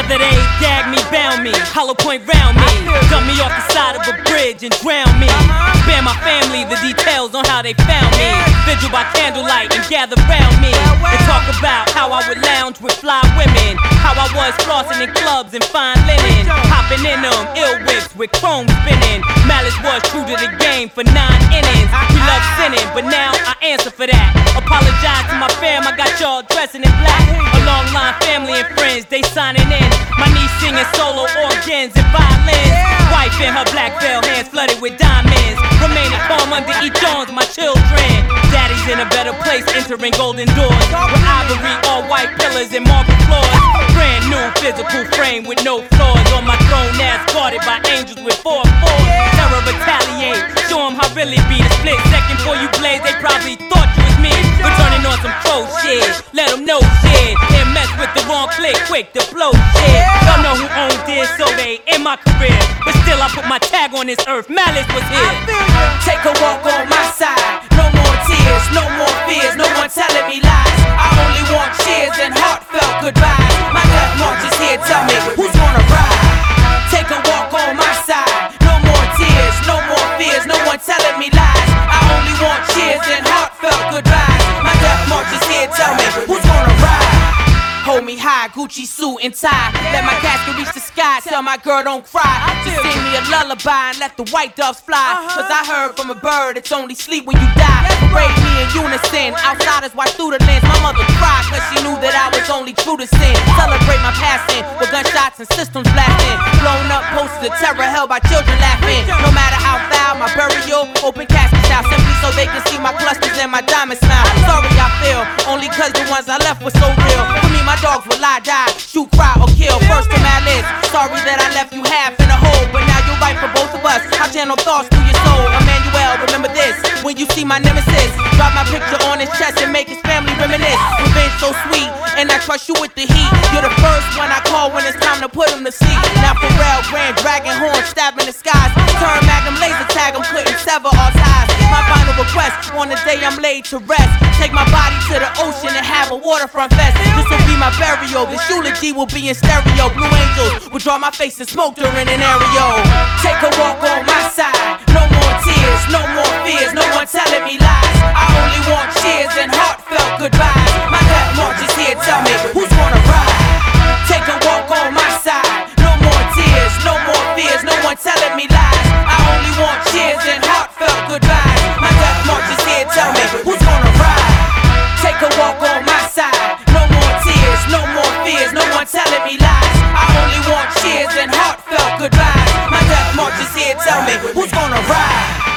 Whether they gag me, bound me, hollow point round me, dump me off the side of a bridge and drown me. Spare my family the details on how they found me. Vigil by candlelight and gather round me and talk about how I would lounge with fly women, how I was flossing in clubs and fine linen, hopping in them ill whips with chrome spinning. Malice was true to the game for 9 innings. We love sinning, but now I answer for that. Apologize to my fam, I got y'all dressing in black. A long line family and friends, they signing in. My niece singing solo organs and violins. Wife in her black veil, hands flooded with diamonds. Remaining calm under each arms, my children. Daddy's in a better place, entering golden doors with ivory, all white pillars and marble floors. Brand new physical frame with no flaws. On my throne, ass guarded by angels with 4 fours. Terror retaliate, show 'em how really be. The split second before you blaze, they probably thought you was me. Returning on some pro shit, let 'em know shit. And mess with the wrong click, quick to blow shit. Y'all know who owned this, so they in my career. But still I put my tag on this earth, Malice was here. Take a walk on my side, no more tears, no more fears, no one telling me lies. I only want cheers and heartfelt goodbyes. My death march is here, tell me who's gonna ride. Take a walk on my side, no more tears, no more fears, no one telling me lies. I only want cheers and heartfelt goodbyes. My death march is here, tell me who's gonna ride. Hold me high, Gucci suit and tie. Let my casket reach the sky, tell my girl don't cry. Just sing me a lullaby and let the white doves fly. Cause I heard from a bird, it's only sleep when you die. Parade me in unison, outsiders watch through the lens. My mother cried cause she knew that I was only true to sin. Celebrate my passing with gunshots and systems blasting. Blown up posters of terror held by children laughing. No matter how foul, my burial, open casket style. Simply so they can see my clusters and my diamond smile. Sorry I feel, only cause the ones I left were so real. For me, my dogs will lie, die, shoot, cry, or kill. First to Malice, sorry that I left you half in a hole, but now you're right for both of us. I channel thoughts through your soul. Emmanuel, remember this, when you see my nemesis, drop my picture on his chest and make his family reminisce. Revenge so sweet, and I trust you with the heat. You're the first one I call when it's time to put him to sleep. Now Pharrell, Grand Dragon Horn, stabbing the skies. Turn Magnum, laser tag him, couldn't sever our ties. My final request, on the day I'm laid to rest, take my body to the ocean and have a waterfront fest. This will be my burial, this eulogy will be in stereo. Blue angels will draw my face and smoke during an aerial. Take a walk on my side, no more tears, no more fears, no one telling me lies. I only want cheers and heartfelt goodbyes. My death march is here, tell me who's gonna ride. Take a walk on my side, no more tears, no more fears, no one telling me lies. I only want cheers and heartfelt goodbyes. My death march is here, tell me who's gonna ride. Take a walk on my side, no more tears, no more fears, no one telling me lies. I only want cheers and heartfelt goodbyes. My death march is here, tell me who's gonna ride.